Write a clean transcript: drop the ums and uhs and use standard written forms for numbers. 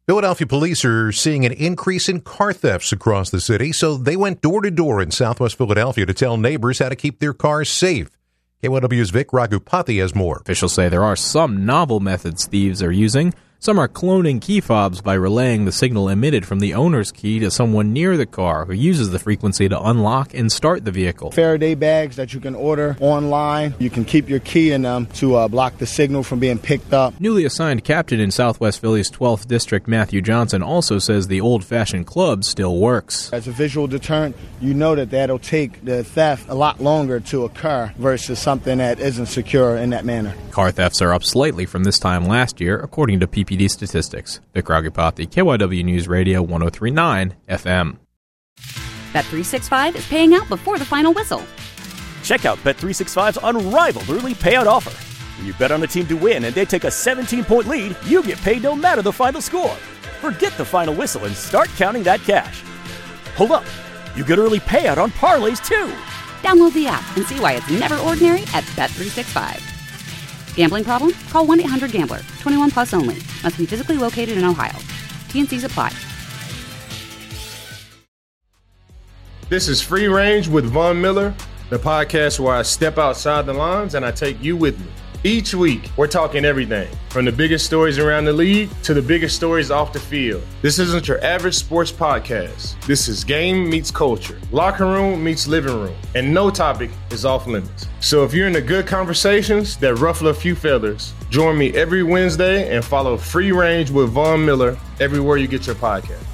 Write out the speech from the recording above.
Philadelphia police are seeing an increase in car thefts across the city, so they went door to door in Southwest Philadelphia to tell neighbors how to keep their cars safe. KYW's Vic Raghupathy has more. Officials say there are some novel methods thieves are using. Some are cloning key fobs by relaying the signal emitted from the owner's key to someone near the car who uses the frequency to unlock and start the vehicle. Faraday bags that you can order online. You can keep your key in them to block the signal from being picked up. Newly assigned captain in Southwest Philly's 12th District, Matthew Johnson, also says the old-fashioned club still works. As a visual deterrent, you know that'll take the theft a lot longer to occur versus something that isn't secure in that manner. Car thefts are up slightly from this time last year, according to PPD statistics. Vic Raghupathy, KYW News Radio 103.9 FM. Bet365 is paying out before the final whistle. Check out Bet365's unrivaled early payout offer. When you bet on a team to win and they take a 17-point lead, you get paid no matter the final score. Forget the final whistle and start counting that cash. Hold up. You get early payout on parlays, too. Download the app and see why it's never ordinary at Bet365. Gambling problem? Call 1-800-GAMBLER. 21 plus only. Must be physically located in Ohio. T&Cs apply. This is Free Range with Von Miller, the podcast where I step outside the lines and I take you with me. Each week, we're talking everything, from the biggest stories around the league to the biggest stories off the field. This isn't your average sports podcast. This is game meets culture, locker room meets living room, and no topic is off limits. So if you're into good conversations that ruffle a few feathers, join me every Wednesday and follow Free Range with Von Miller everywhere you get your podcast.